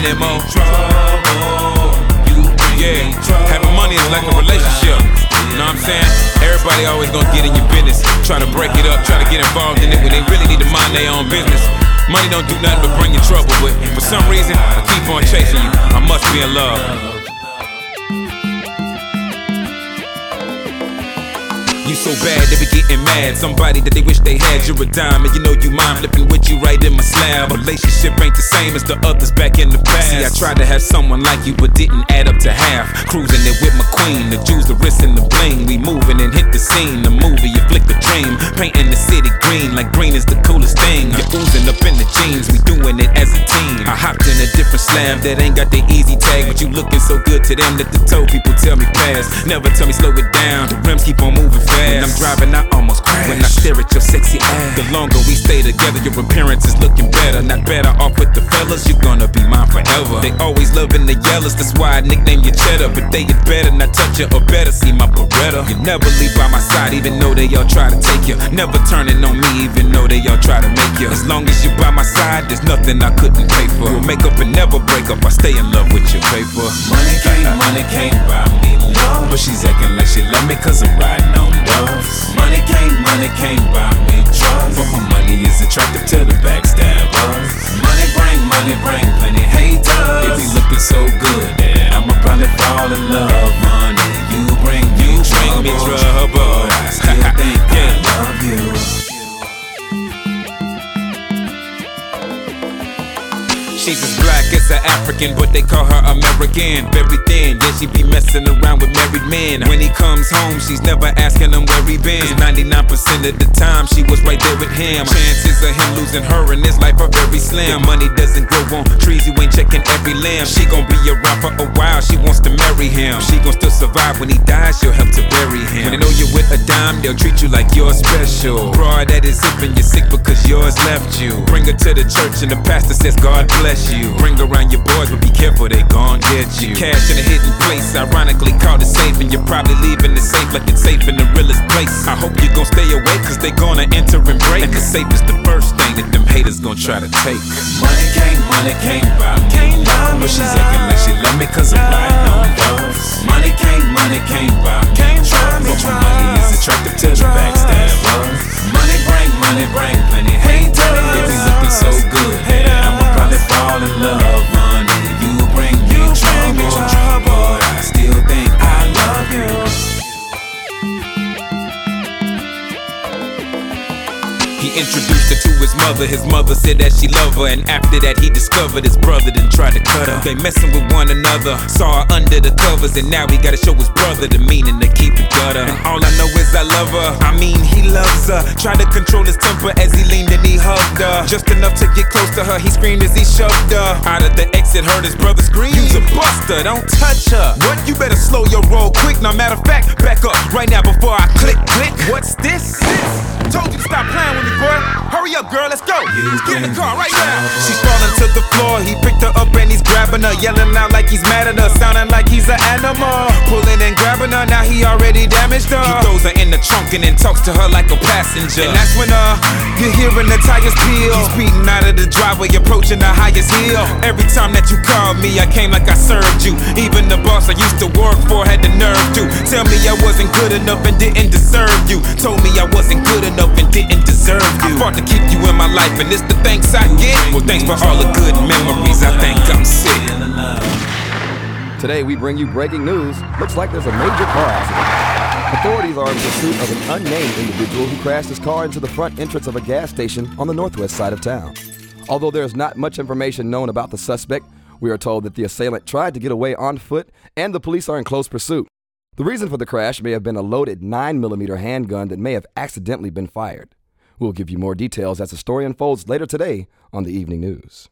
money more. Trouble. You bring me trouble. Having money is like a relationship. You know what I'm saying? Everybody always gonna get in your business, try to break it up, try to get involved in it when they really need to mind their own business. Money don't do nothing but bring you trouble, but for some reason, I keep on chasing you. I must be in love. You so bad, they be getting mad. Somebody that they wish they had. You're a dime, and you know you mind flipping with you right in my slab. Relationship ain't the same as the others back in the past. See, I tried to have someone like you, but didn't add up to half. Cruising it with my queen, the jewels, the wrist, and the bling. We moving and hit the scene. The movie, you flick the dream. Painting the city green, like green is the coolest thing. You're oozing up in the jeans, we doing it as a team. I hopped in a different slab that ain't got the easy tag, but you looking so good to them that the tow people tell me pass. Never tell me slow it down, the rims keep on moving fast. When I'm driving, I almost crash when I stare at your sexy ass. The longer we stay together, your appearance is looking better. Not better off with the fellas, you're gonna be mine forever. They always loving the yellows, that's why I nickname you Cheddar. But they get better, not touch you or better see my Beretta. You never leave by my side, even though they all try to take you. Never turning on me, even though they all try to make you. As long as you by my side, there's nothing I couldn't pay for. We'll make up and never break up, I stay in love with your paper. Money can't buy me love, but she's acting like she love me cause I'm riding on doves. Money can't buy me trust, but my money is attractive to the backstabbers. Money bring plenty haters. It be looking so good that I'ma probably fall in love. Money, you bring me trouble, but I still think I love you. She's as black as an African, but they call her American. Very thin, yeah, she be messing around with married men. When he comes home, she's never asking him where he been. 99% of the time, she was right there with him. Chances of him losing her in his life are very slim. Money doesn't grow on trees, you ain't checking every limb. She gon' be around for a while, she wants to marry him. She gon' still survive when he dies, she'll help to bury him. When they know you're with a dime, they'll treat you like you're special. Broad that is zipping, you're sick because yours left you. Bring her to the church and the pastor says God bless you. Bring around your boys, but be careful, they gon' get you. Cash in a hidden place, ironically called it safe, and you're probably leaving it safe like it's safe in the realest place. I hope you gon' stay away, cause they gonna enter and break. And the safe is the first thing that them haters gon' try to take. Money can't buy me love, but she's acting like she love me cause I'm riding on doves. Money can't buy me trust, but my money is attractive to the backstabbers. Money bring plenty haters. It be looking so good that I'ma probably fall in love. Money, you bring me trouble, but I still think I love you. He introduced her to his mother said that she loved her. And after that he discovered his brother then tried to cut her. They messing with one another, saw her under the covers, and now he gotta show his brother the meaning to keep it gutter. And all I know is I love her, I mean he loves her. Tried to control his temper as he leaned and he hugged her. Just enough to get close to her, he screamed as he shoved her. Out of the exit heard his brother scream, "You's a buster, don't touch her." What? You better slow your roll quick. Now matter of fact, back up right now before I click. What's this? Told you to stop playing with me, boy. Hurry up, girl, let's go. Get in the car right now. She's falling to the floor, he picked her up and he's grabbing her, yelling out like he's mad at her, sounding like he's an animal. Pulling and grabbing her, now he already damaged her. He throws her in the trunk and then talks to her like a passenger. And that's when you're hearing the tires peel. He's speeding out of the driveway, approaching the highest hill. Every time that you called me, I came like I served you. Even the boss I used to work for had the nerve to tell me I wasn't good enough and didn't deserve you. Told me I wasn't good enough and didn't deserve you. I fought to keep you in my life, and it's the thanks I get. Well, thanks for all the good memories, I think I'm sick. Today we bring you breaking news. Looks like there's a major car accident. Authorities are in pursuit of an unnamed individual who crashed his car into the front entrance of a gas station on the northwest side of town. Although there is not much information known about the suspect, we are told that the assailant tried to get away on foot and the police are in close pursuit. The reason for the crash may have been a loaded 9mm handgun that may have accidentally been fired. We'll give you more details as the story unfolds later today on the Evening News.